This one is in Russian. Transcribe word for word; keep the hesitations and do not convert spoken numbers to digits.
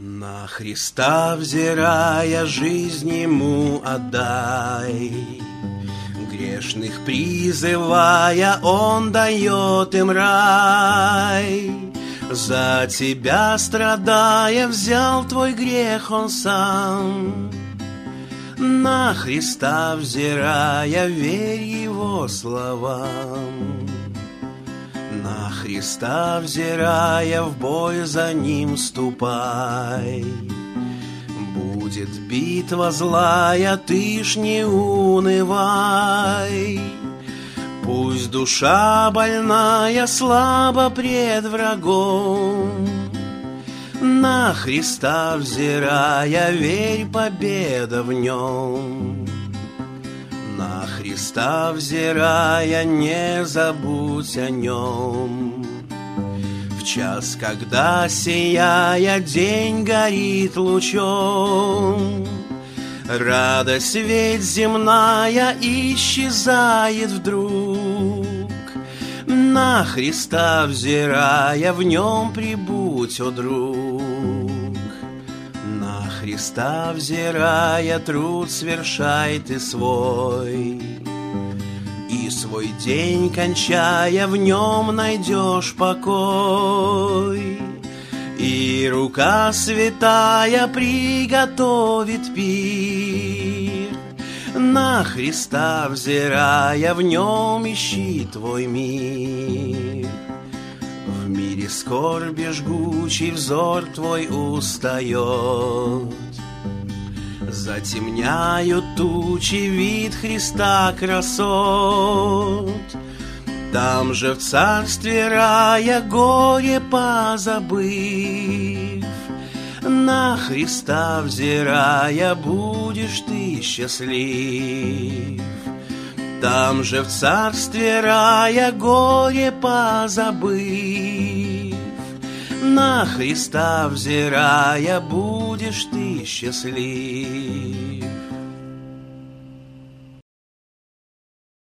На Христа взирая, жизнь Ему отдай. Грешных призывая, Он дает им рай. За тебя страдая, взял твой грех Он сам. На Христа взирая, верь Его словам. На Христа взирая, в бой за Ним ступай. Будет битва злая, ты ж не унывай. Пусть душа больная слаба пред врагом, на Христа взирая, верь, победа в Нем. На Христа взирая, не забудь о Нем. В час, когда, сияя, день горит лучом, радость ведь земная исчезает вдруг. На Христа взирая, в Нем прибудь, о друг. На Христа взирая, труд свершай ты свой, и свой день кончая, в Нем найдешь покой. И рука святая приготовит пир. На Христа взирая, в Нем ищи твой мир. В мире скорби жгучий взор твой устает, затемняют тучи вид Христа красот. Там же в царстве рая, горе позабыв, на Христа взирая, будешь ты счастлив. Там же в царстве рая, горе позабыв, на Христа взирая, будешь ты счастлив.